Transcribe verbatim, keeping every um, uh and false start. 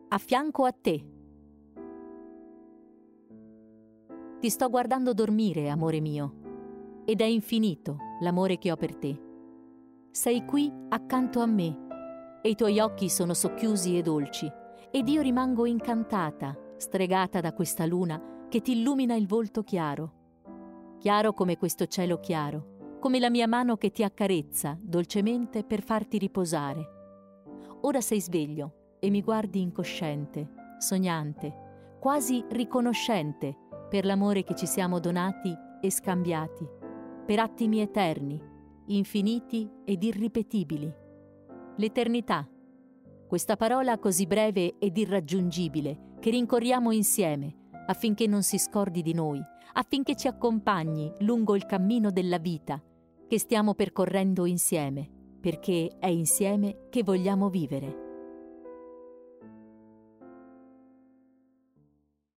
a fianco a te. Ti sto guardando dormire, amore mio, ed è infinito l'amore che ho per te. Sei qui accanto a me e i tuoi occhi sono socchiusi e dolci ed io rimango incantata, stregata da questa luna che ti illumina il volto chiaro. Chiaro come questo cielo chiaro, come la mia mano che ti accarezza dolcemente per farti riposare. Ora sei sveglio e mi guardi incosciente, sognante, quasi riconoscente per l'amore che ci siamo donati e scambiati, per attimi eterni, infiniti ed irripetibili. L'eternità, questa parola così breve ed irraggiungibile che rincorriamo insieme affinché non si scordi di noi, affinché ci accompagni lungo il cammino della vita che stiamo percorrendo insieme, perché è insieme che vogliamo vivere.